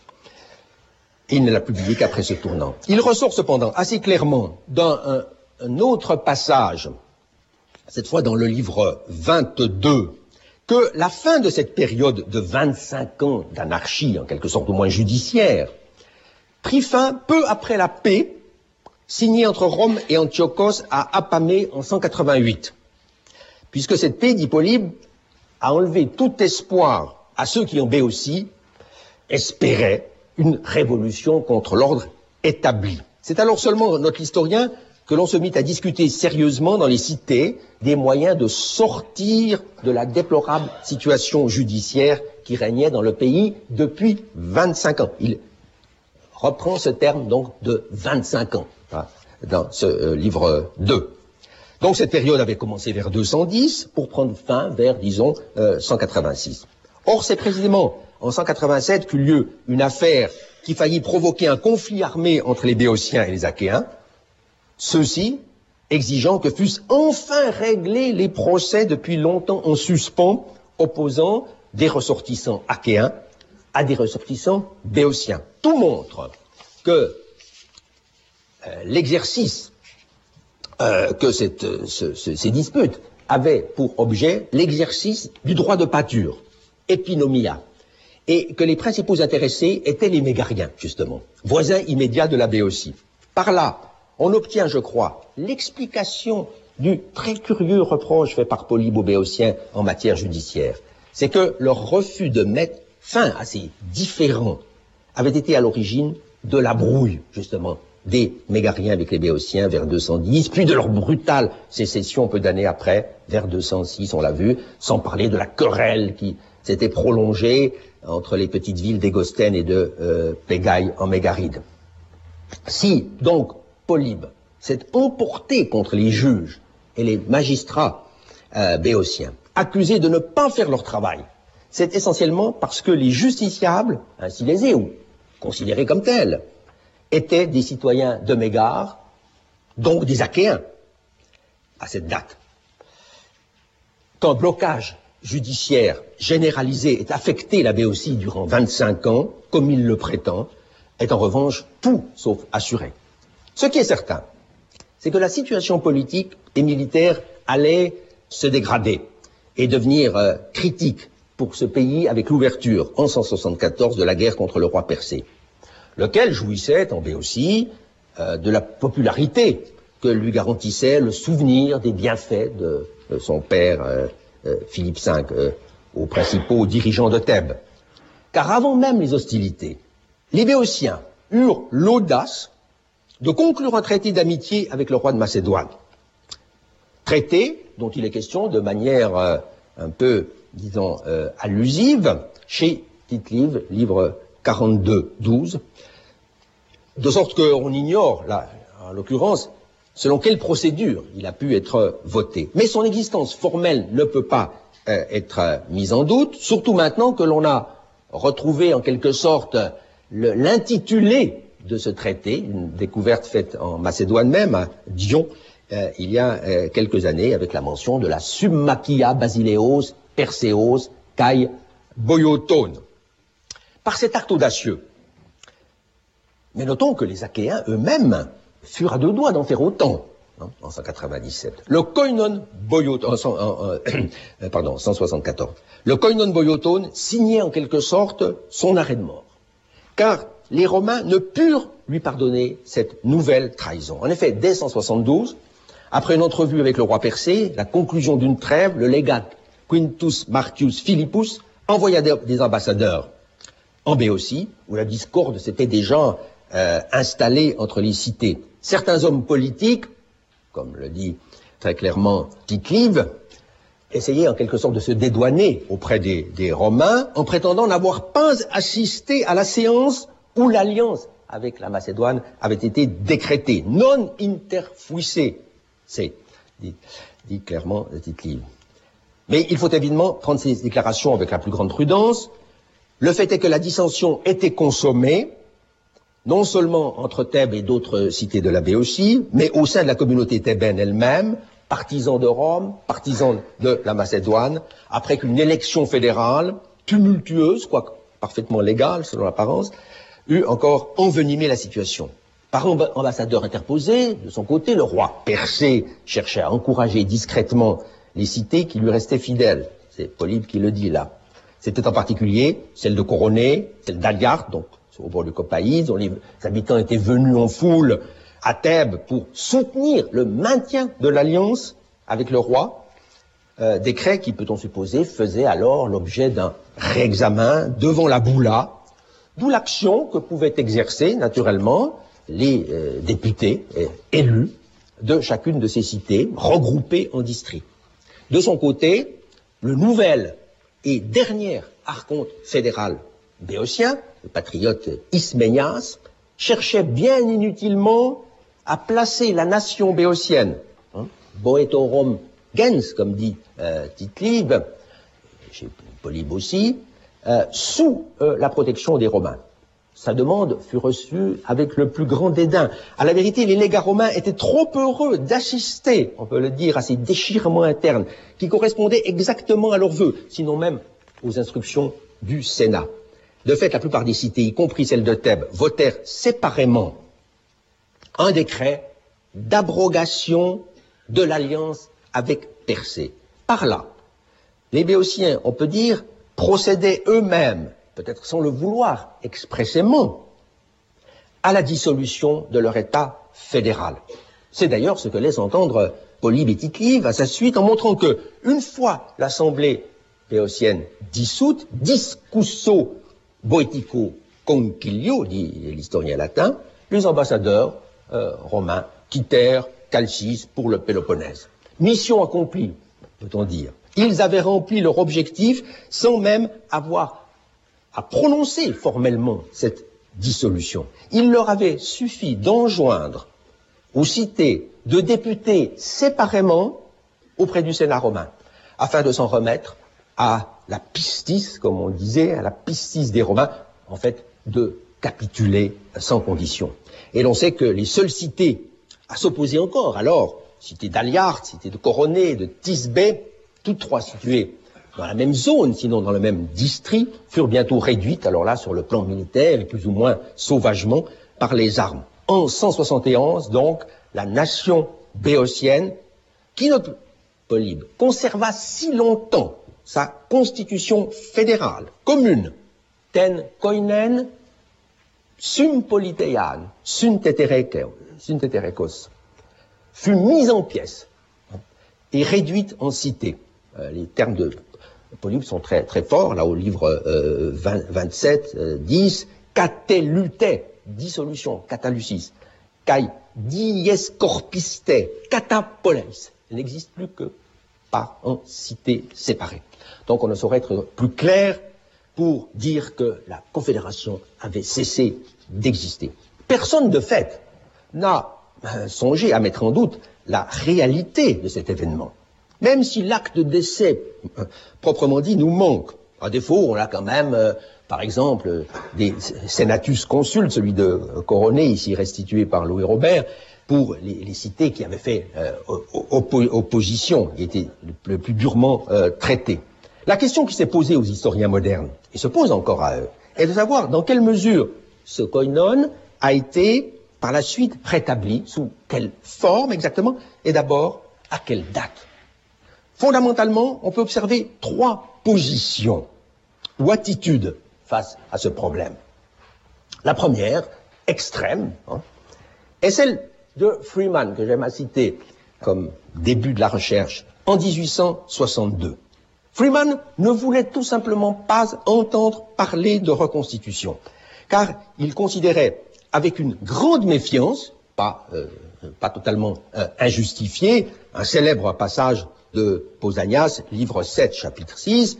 Et il ne l'a publié qu'après ce tournant. Il ressort cependant assez clairement dans un autre passage, cette fois dans le livre 22, que la fin de cette période de 25 ans d'anarchie, en quelque sorte au moins judiciaire, prit fin peu après la paix signée entre Rome et Antiochos à Apamée en 188. Puisque cette paix, dit Polybe, a enlevé tout espoir à ceux qui en Béotie espéraient une révolution contre l'ordre établi. C'est alors seulement, notre historien, que l'on se mit à discuter sérieusement dans les cités des moyens de sortir de la déplorable situation judiciaire qui régnait dans le pays depuis 25 ans. Il reprend ce terme donc de 25 ans dans ce livre 2. Donc cette période avait commencé vers 210 pour prendre fin vers, disons, 186. Or, c'est précisément en 187 qu'eut lieu une affaire qui faillit provoquer un conflit armé entre les Béotiens et les Achéens, ceux-ci exigeant que fussent enfin réglés les procès depuis longtemps en suspens opposant des ressortissants achéens à des ressortissants béotiens. Tout montre que l'exercice, que ces disputes avaient pour objet l'exercice du droit de pâture, epinomia, et que les principaux intéressés étaient les Mégariens, justement, voisins immédiats de la Béotie. Par là, on obtient, je crois, l'explication du très curieux reproche fait par Polybe aux Béotiens en matière judiciaire. C'est que leur refus de mettre fin à ces différends avait été à l'origine de la brouille, justement, des Mégariens avec les Béotiens vers 210, puis de leur brutale sécession peu d'années après, vers 206, on l'a vu, sans parler de la querelle qui s'était prolongée entre les petites villes d'Égostène et de Pégaï en Mégaride. Si, donc, Polybe s'est emporté contre les juges et les magistrats béotiens, accusés de ne pas faire leur travail, c'est essentiellement parce que les justiciables, ainsi lésés ou considérés comme tels, étaient des citoyens de Mégare, donc des Achéens, à cette date. Qu'un blocage judiciaire généralisé ait affecté la Béotie durant 25 ans, comme il le prétend, est en revanche tout sauf assuré. Ce qui est certain, c'est que la situation politique et militaire allait se dégrader et devenir critique pour ce pays avec l'ouverture en 174 de la guerre contre le roi persé, lequel jouissait en Béotie de la popularité que lui garantissait le souvenir des bienfaits de son père Philippe V aux principaux dirigeants de Thèbes. Car avant même les hostilités, les Béotiens eurent l'audace de conclure un traité d'amitié avec le roi de Macédoine. Traité dont il est question de manière un peu, disons, allusive chez Tite-Live, livre 42-12, de sorte qu'on ignore, là, en l'occurrence, selon quelle procédure il a pu être voté. Mais son existence formelle ne peut pas être mise en doute, surtout maintenant que l'on a retrouvé en quelque sorte l'intitulé de ce traité, une découverte faite en Macédoine même, à Dion, il y a quelques années, avec la mention de la Summachia Basileos Perseos Kai Boiotone. Par cet acte audacieux, mais notons que les Achéens eux-mêmes furent à deux doigts d'en faire autant, en 197. Le Koinon Boiotone, 174. Le Koinon Boiotone signait en quelque sorte son arrêt de mort, car les Romains ne purent lui pardonner cette nouvelle trahison. En effet, dès 172, après une entrevue avec le roi persé, la conclusion d'une trêve, le légat Quintus Martius Philippus envoya des ambassadeurs en Béotie, où la discorde s'était déjà installée entre les cités. Certains hommes politiques, comme le dit très clairement Tite-Live, essayaient en quelque sorte de se dédouaner auprès des Romains en prétendant n'avoir pas assisté à la séance où l'alliance avec la Macédoine avait été décrétée. Non interfuisse, c'est dit clairement Tite-Live. Mais il faut évidemment prendre ces déclarations avec la plus grande prudence. Le fait est que la dissension était consommée, non seulement entre Thèbes et d'autres cités de la Béotie, mais au sein de la communauté thébaine elle-même, partisans de Rome, partisans de la Macédoine, après qu'une élection fédérale, tumultueuse, quoique parfaitement légale selon l'apparence, eut encore envenimé la situation. Par ambassadeur interposé, de son côté, le roi persé cherchait à encourager discrètement les cités qui lui restaient fidèles. C'est Polybe qui le dit là. C'était en particulier celle de Coroné, celle d'Aliart, donc au bord du Copaïs, dont les habitants étaient venus en foule à Thèbes pour soutenir le maintien de l'alliance avec le roi. Décret qui, peut-on supposer, faisait alors l'objet d'un réexamen devant la Boula, d'où l'action que pouvaient exercer naturellement les députés élus de chacune de ces cités, regroupés en districts. De son côté, le nouvel et dernier archonte fédéral béotien, le patriote Isménias, cherchait bien inutilement à placer la nation béotienne, Boetorum gens, comme dit Tite-Live, chez Polybe aussi, sous la protection des Romains. Sa demande fut reçue avec le plus grand dédain. À la vérité, les légats romains étaient trop heureux d'assister, on peut le dire, à ces déchirements internes qui correspondaient exactement à leurs vœux, sinon même aux instructions du Sénat. De fait, la plupart des cités, y compris celle de Thèbes, votèrent séparément un décret d'abrogation de l'alliance avec Persée. Par là, les Béotiens, on peut dire, procédaient eux-mêmes, peut-être sans le vouloir expressément, à la dissolution de leur État fédéral. C'est d'ailleurs ce que laisse entendre Polybe et Tite-Live à sa suite en montrant que, une fois l'Assemblée béotienne dissoute, discusso boetico concilio, dit l'historien latin, les ambassadeurs romains quittèrent Chalcis pour le Péloponnèse. Mission accomplie, peut-on dire. Ils avaient rempli leur objectif sans même avoir à prononcer formellement cette dissolution. Il leur avait suffi d'enjoindre aux cités de députer séparément auprès du Sénat romain, afin de s'en remettre à la pistis, comme on disait, à la pistis des Romains, en fait, de capituler sans condition. Et l'on sait que les seules cités à s'opposer encore, alors, cité d'Aliart, cité de Coroné, de Thisbé, toutes trois situées dans la même zone, sinon dans le même district, furent bientôt réduites, alors là, sur le plan militaire, et plus ou moins sauvagement, par les armes. En 171, donc, la nation béotienne, qui notre Polybe conserva si longtemps sa constitution fédérale, commune, ten koinen, sum politeian, synteterekos, fut mise en pièces et réduite en cité. Les termes de Polybe sont très, très forts, là au livre 27, 10, catelute, dissolution, catalucis, kai dies corpiste, catapoleis. Elle n'existe plus que par en cité séparée. Donc on ne saurait être plus clair pour dire que la Confédération avait cessé d'exister. Personne de fait n'a songé à mettre en doute la réalité de cet événement. Même si l'acte de décès, proprement dit, nous manque. À défaut, on a quand même, par exemple, des senatus consuls, celui de Coroné, ici restitué par Louis Robert, pour les cités qui avaient fait opposition, qui étaient le plus durement traitées. La question qui s'est posée aux historiens modernes, et se pose encore à eux, est de savoir dans quelle mesure ce koinon a été par la suite rétabli, sous quelle forme exactement, et d'abord à quelle date. Fondamentalement, on peut observer trois positions ou attitudes face à ce problème. La première, extrême, est celle de Freeman, que j'aime à citer comme début de la recherche, en 1862. Freeman ne voulait tout simplement pas entendre parler de reconstitution, car il considérait avec une grande méfiance, pas totalement injustifiée, un célèbre passage de Pausanias, livre 7, chapitre 16,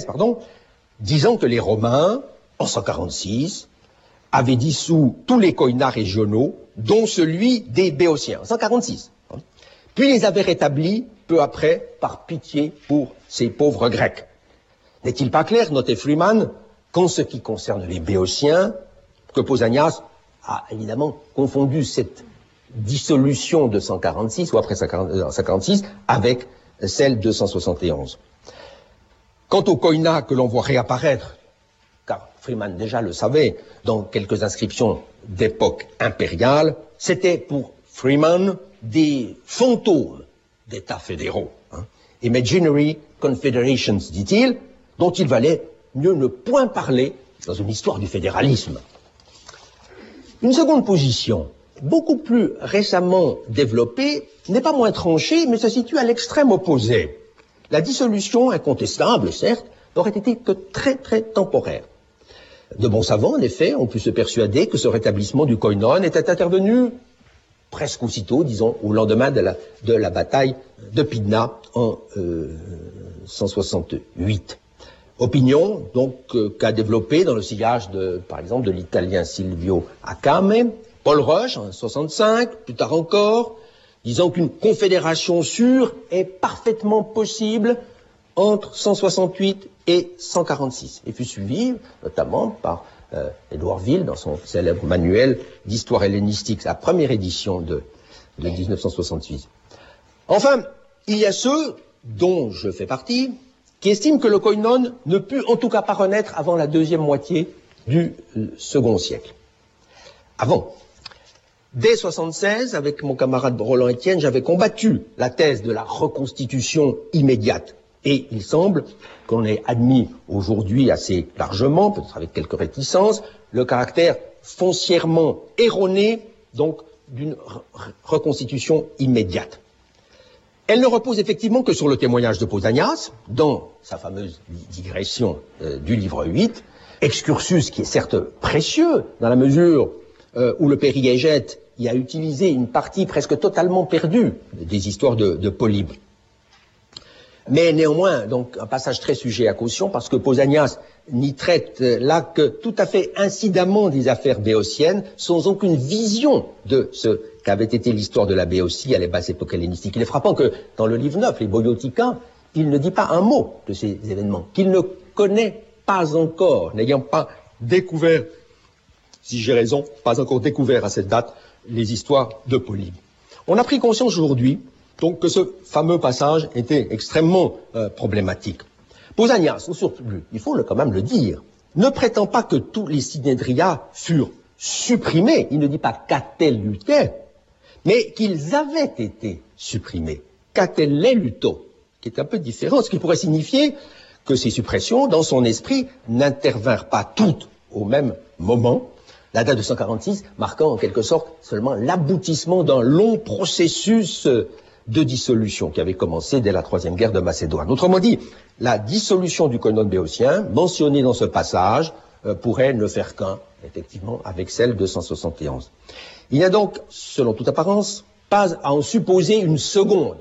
disant que les Romains, en 146, avaient dissous tous les koinas régionaux, dont celui des Béotiens, en 146. Puis les avaient rétablis peu après par pitié pour ces pauvres Grecs. N'est-il pas clair, notait Freeman, qu'en ce qui concerne les Béotiens, que Pausanias a évidemment confondu cette dissolution de 146, ou après 146, avec celle de 171. Quant aux koinas que l'on voit réapparaître, car Freeman déjà le savait, dans quelques inscriptions d'époque impériale, c'était pour Freeman des fantômes d'États fédéraux. Imaginary confederations, dit-il, dont il valait mieux ne point parler dans une histoire du fédéralisme. Une seconde position, beaucoup plus récemment développée, n'est pas moins tranchée, mais se situe à l'extrême opposé. La dissolution, incontestable, certes, n'aurait été que très, très temporaire. De bons savants, en effet, ont pu se persuader que ce rétablissement du koinon était intervenu presque aussitôt, disons, au lendemain de la bataille de Pydna en 168. Opinion, donc, qu'a développée dans le sillage par exemple, de l'italien Silvio Acame, Paul Roche, en 65, plus tard encore, disant qu'une confédération sûre est parfaitement possible entre 168 et 146 et fut suivi notamment par Édouard Ville dans son célèbre manuel d'histoire hellénistique, sa première édition de 1968. Enfin, il y a ceux, dont je fais partie, qui estiment que le koinon ne put en tout cas pas renaître avant la deuxième moitié du second siècle. Avant. Dès 1976, avec mon camarade Roland Etienne, j'avais combattu la thèse de la reconstitution immédiate. Et il semble qu'on ait admis aujourd'hui assez largement, peut-être avec quelques réticences, le caractère foncièrement erroné, donc, d'une reconstitution immédiate. Elle ne repose effectivement que sur le témoignage de Pausanias, dans sa fameuse digression du livre 8, excursus qui est certes précieux, dans la mesure où le périégète y a utilisé une partie presque totalement perdue des histoires de Polybe. Mais néanmoins, donc, un passage très sujet à caution, parce que Pausanias n'y traite là que tout à fait incidemment des affaires béotiennes, sans aucune vision de ce qu'avait été l'histoire de la Béotie à la basse époque hellénistique. Il est frappant que dans le livre 9, les Boioticains, il ne dit pas un mot de ces événements, qu'il ne connaît pas encore, n'ayant pas découvert, si j'ai raison, pas encore découvert à cette date, les histoires de Polybe. On a pris conscience aujourd'hui donc que ce fameux passage était extrêmement problématique. Pausanias, au surplus, il faut quand même le dire, ne prétend pas que tous les synédria furent supprimés, il ne dit pas qu'atelluté, mais qu'ils avaient été supprimés, qu'atelluto, qui est un peu différent, ce qui pourrait signifier que ces suppressions, dans son esprit, n'intervinrent pas toutes au même moment, la date de 146 marquant en quelque sorte seulement l'aboutissement d'un long processus de dissolution qui avait commencé dès la Troisième Guerre de Macédoine. Autrement dit, la dissolution du koinon béotien, mentionnée dans ce passage, pourrait ne faire qu'un, effectivement, avec celle de 171. Il n'y a donc, selon toute apparence, pas à en supposer une seconde,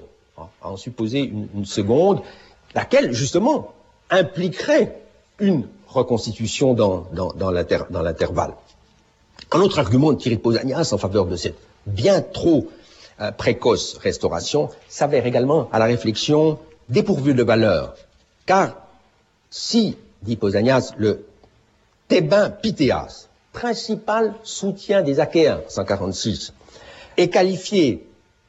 laquelle, justement, impliquerait une reconstitution dans l'intervalle. Un autre argument de Thierry Pausanias en faveur de cette bien trop précoce restauration s'avère également à la réflexion dépourvue de valeur. Car si, dit Pausanias, le Thébain Pythéas, principal soutien des Achéens, 146, peut être qualifié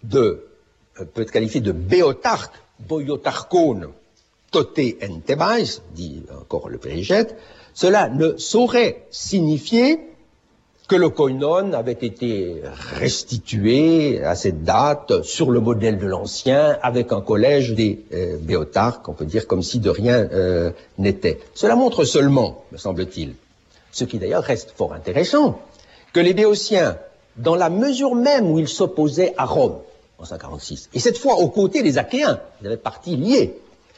de béotarque, boiotarchone, toté en Thébais, dit encore le périgète, cela ne saurait signifier que le koinon avait été restitué à cette date sur le modèle de l'ancien avec un collège des béotarques, on peut dire comme si de rien n'était. Cela montre seulement, me semble-t-il, ce qui d'ailleurs reste fort intéressant, que les béotiens, dans la mesure même où ils s'opposaient à Rome en 146, et cette fois aux côtés des Achéens, ils avaient partis liés,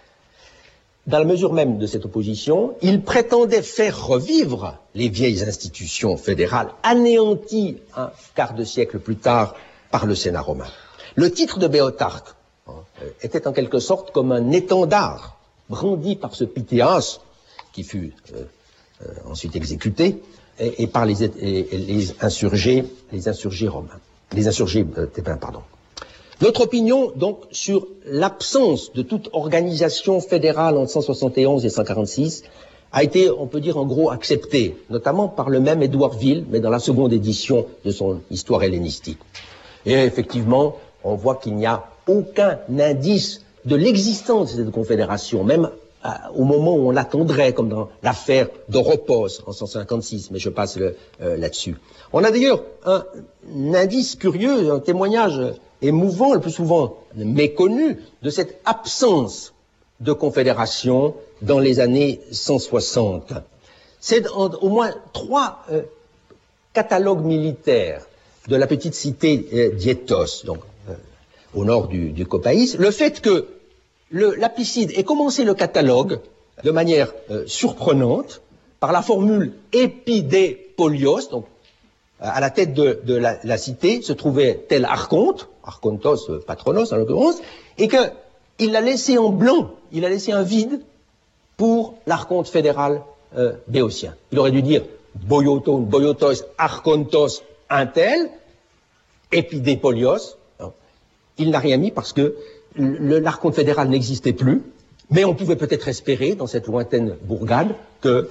dans la mesure même de cette opposition, ils prétendaient faire revivre les vieilles institutions fédérales anéanties un quart de siècle plus tard par le Sénat romain. Le titre de béotarque était en quelque sorte comme un étendard brandi par ce Pythéas, qui fut ensuite exécuté, et par les insurgés romains, les insurgés thébains, pardon. Notre opinion, donc, sur l'absence de toute organisation fédérale entre 171 et 146 a été, on peut dire, en gros, acceptée, notamment par le même Édouard Ville, mais dans la seconde édition de son Histoire hellénistique. Et effectivement, on voit qu'il n'y a aucun indice de l'existence de cette confédération, même au moment où on l'attendrait, comme dans l'affaire d'Oropos en 156, mais je passe là-dessus. On a d'ailleurs un indice curieux, un témoignage émouvant, le plus souvent méconnu, de cette absence de confédération dans les années 160. C'est au moins 3 catalogues militaires de la petite cité d'Iétos, donc au nord du Copaïs, le fait que l'Apicide ait commencé le catalogue de manière surprenante par la formule épidépolios, donc à la tête de la cité se trouvait tel archonte, archontos patronos en l'occurrence, et qu'il l'a laissé en blanc, il a laissé un vide pour l'archonte fédéral béotien. Il aurait dû dire boiotos, archontos, un tel, épidépolios. Il n'a rien mis parce que l'archonte fédéral n'existait plus, Mais on pouvait peut-être espérer, dans cette lointaine bourgade, que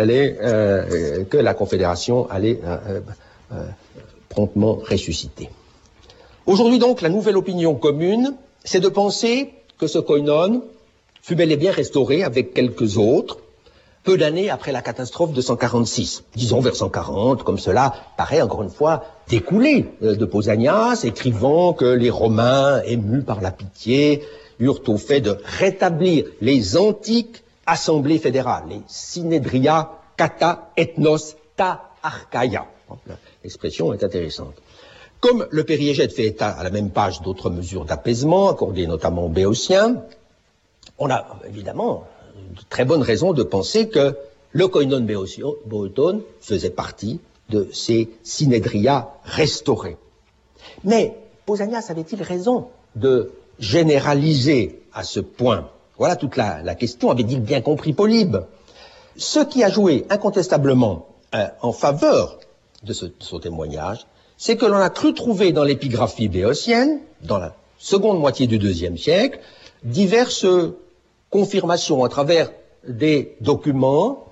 la Confédération allait promptement ressusciter. Aujourd'hui donc, la nouvelle opinion commune, c'est de penser que ce koinon fut bel et bien restauré avec quelques autres, peu d'années après la catastrophe de 146. Disons vers 140, comme cela paraît encore une fois découlé de Pausanias, écrivant que les Romains, émus par la pitié, eurent au fait de rétablir les antiques assemblées fédérales, les synedria kata ethnos ta archaia. L'expression est intéressante. Comme le périégète fait état à la même page d'autres mesures d'apaisement, accordées notamment aux Béotiens, on a évidemment de très bonnes raisons de penser que le koinon boeton faisait partie de ces synedria restaurés. Mais Pausanias avait-il raison de généraliser à ce point? Voilà toute la question, avait-il bien compris Polybe? Ce qui a joué incontestablement en faveur de son témoignage, c'est que l'on a cru trouver dans l'épigraphie béotienne, dans la seconde moitié du IIe siècle, diverses confirmations à travers des documents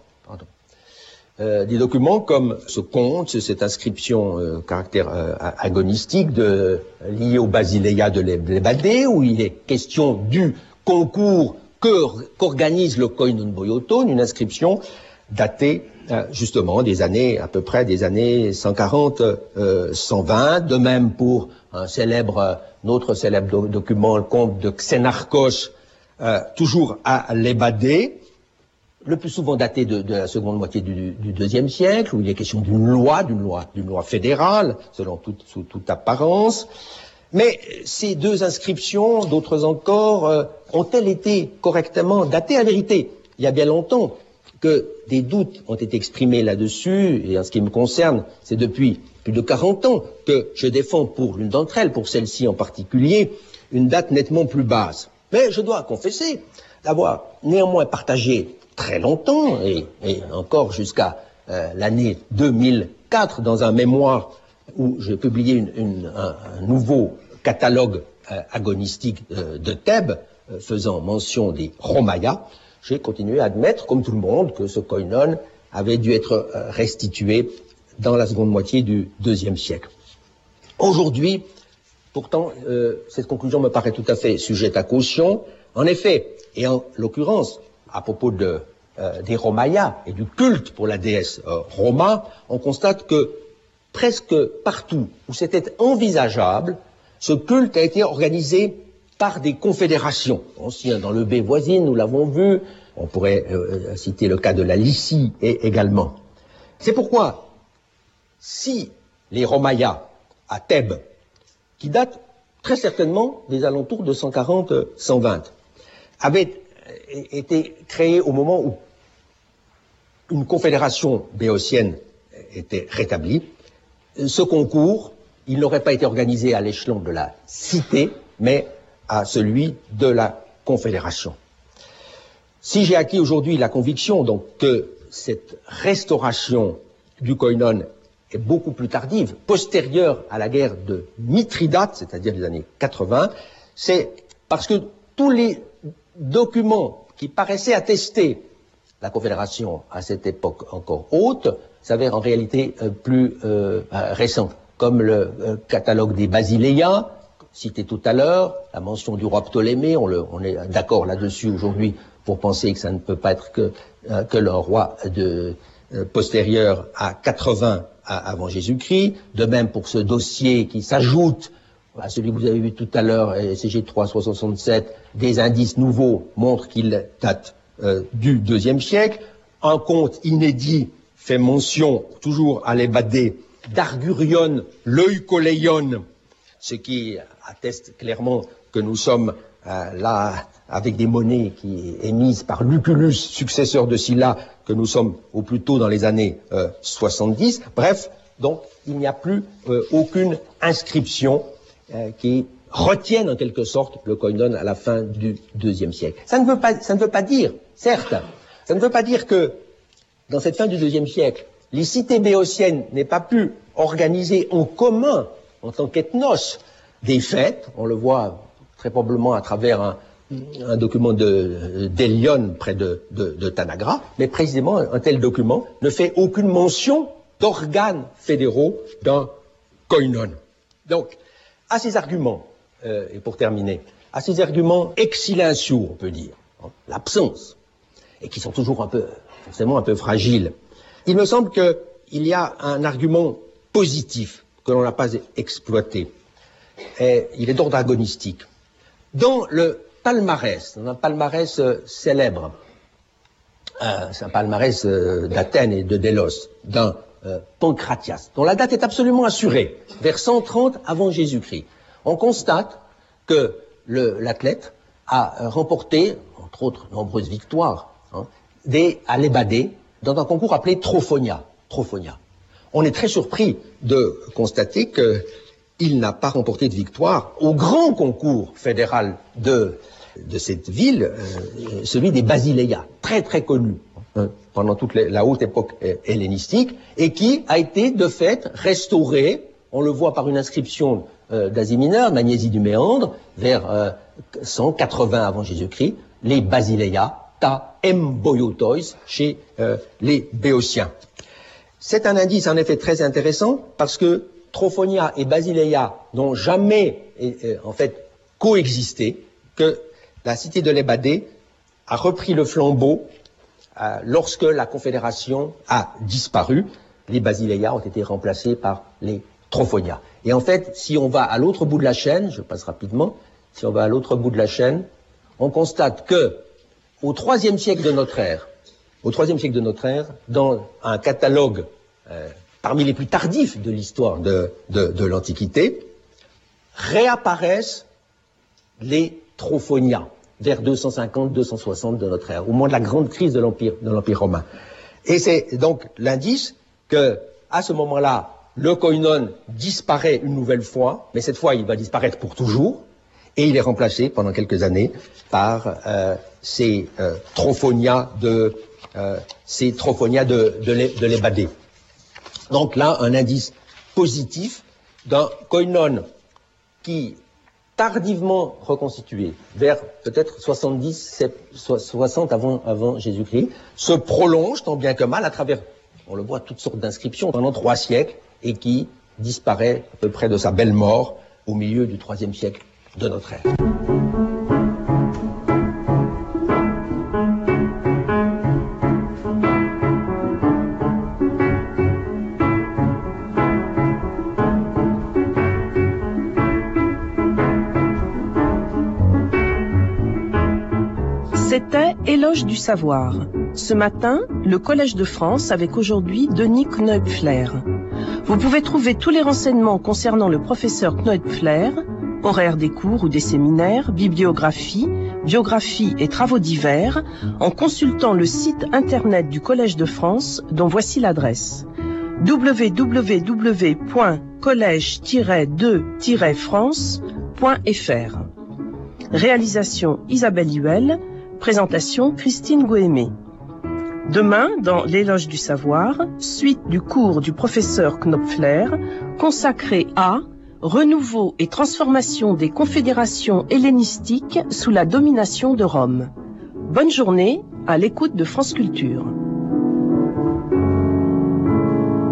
comme ce conte, cette inscription caractère agonistique liée au Basileia de l'Ebadé, où il est question du concours qu'organise le koinon boioton, une inscription datée justement à peu près des années 140-120, de même pour notre célèbre document, le conte de Xenarchos, toujours à l'Ebadé, le plus souvent daté de la seconde moitié du IIe siècle, où il est question d'une loi fédérale, sous toute apparence. Mais ces deux inscriptions, d'autres encore, ont-elles été correctement datées? À la vérité, il y a bien longtemps que des doutes ont été exprimés là-dessus, et en ce qui me concerne, c'est depuis plus de 40 ans que je défends pour l'une d'entre elles, pour celle-ci en particulier, une date nettement plus basse. Mais je dois confesser d'avoir néanmoins partagé très longtemps, et encore jusqu'à l'année 2004, dans un mémoire où j'ai publié un nouveau catalogue agonistique de Thèbes, faisant mention des Romaïa, j'ai continué à admettre, comme tout le monde, que ce koinon avait dû être restitué dans la seconde moitié du IIe siècle. Aujourd'hui, pourtant, cette conclusion me paraît tout à fait sujette à caution. En effet, et en l'occurrence, à propos des Romaïa et du culte pour la déesse Roma, on constate que presque partout où c'était envisageable, ce culte a été organisé par des confédérations. Dans le baie voisine, nous l'avons vu, on pourrait citer le cas de la Lycie également. C'est pourquoi, si les Romaïa à Thèbes, qui datent très certainement des alentours de 140-120, avaient été créés au moment où une confédération béotienne était rétablie, ce concours, il n'aurait pas été organisé à l'échelon de la cité, mais à celui de la confédération. Si j'ai acquis aujourd'hui la conviction donc que cette restauration du koinon est beaucoup plus tardive, postérieure à la guerre de Mithridate, c'est-à-dire des années 80, c'est parce que tous les documents qui paraissaient attester la Confédération à cette époque encore haute s'avèrent en réalité plus récents, comme le catalogue des Basileia, cité tout à l'heure, la mention du roi Ptolémée, on est d'accord là-dessus aujourd'hui pour penser que ça ne peut pas être que le roi postérieur à 80 avant Jésus-Christ, de même pour ce dossier qui s'ajoute à celui que vous avez vu tout à l'heure, CG 367, des indices nouveaux montrent qu'il date du IIe siècle. Un conte inédit fait mention, toujours à l'Ebadé, d'Argurion l'Eucoléion, ce qui atteste clairement que nous sommes là avec des monnaies qui émises par Lucullus, successeur de Sylla, que nous sommes au plus tôt dans les années 70. Bref, donc il n'y a plus aucune inscription qui retienne en quelque sorte le koinon à la fin du IIe siècle. Ça ne veut pas dire, certes, ça ne veut pas dire que dans cette fin du IIe siècle, les cités béotiennes n'aient pas pu organiser en commun, en tant qu'ethnos, des fêtes. On le voit très probablement à travers un document d'Elion près de Tanagra, mais précisément un tel document ne fait aucune mention d'organes fédéraux d'un koinon. Donc, à ces arguments, et pour terminer, à ces arguments exilensiaux, on peut dire, hein, l'absence, et qui sont toujours forcément un peu fragiles, il me semble qu'il y a un argument positif que l'on n'a pas exploité. Et il est d'ordre agonistique. Dans un palmarès célèbre, c'est un palmarès d'Athènes et de Délos, d'un Pancratias, dont la date est absolument assurée, vers 130 avant Jésus-Christ. On constate que l'athlète a remporté, entre autres, nombreuses victoires, hein, à l'Ébadé, dans un concours appelé Trophonia. On est très surpris de constater qu'il n'a pas remporté de victoire au grand concours fédéral de cette ville, celui des Basileia, très très connu pendant toute la haute époque hellénistique, et qui a été de fait restauré, on le voit par une inscription d'Asie mineure, Magnésie du Méandre, vers 180 avant Jésus-Christ, les Basileia, ta emboiotois, chez les Béotiens. C'est un indice en effet très intéressant parce que Trophonia et Basileia n'ont jamais en fait coexisté, que la cité de l'Ébadé a repris le flambeau lorsque la Confédération a disparu. Les Basileia ont été remplacés par les Trophonia. Et en fait, si on va à l'autre bout de la chaîne, je passe rapidement, si on va à l'autre bout de la chaîne, on constate que au IIIe siècle de notre ère, dans un catalogue parmi les plus tardifs de l'histoire de l'Antiquité, réapparaissent les Trophonia vers 250-260 de notre ère, au moment de la grande crise de l'Empire romain. Et c'est donc l'indice que, à ce moment-là, le koinon disparaît une nouvelle fois, mais cette fois il va disparaître pour toujours, et il est remplacé pendant quelques années par ces Trophonia de l'Ébadé. Donc là, un indice positif d'un koinon qui, tardivement reconstitué, vers peut-être 60 avant Jésus-Christ, se prolonge tant bien que mal à travers, on le voit, toutes sortes d'inscriptions pendant 3 siècles, et qui disparaît à peu près de sa belle mort au milieu du IIIe siècle de notre ère. C'était Éloge du savoir. Ce matin, le Collège de France avec aujourd'hui Denis Knoepfler. Vous pouvez trouver tous les renseignements concernant le professeur Knoepfler, horaire des cours ou des séminaires, bibliographie, biographie et travaux divers, en consultant le site internet du Collège de France, dont voici l'adresse: www.collège-2-france.fr. Réalisation Isabelle Huel, présentation Christine Goémé. Demain, dans l'Éloge du savoir, suite du cours du professeur Knoepfler, consacré à renouveau et transformation des confédérations hellénistiques sous la domination de Rome. Bonne journée à l'écoute de France Culture.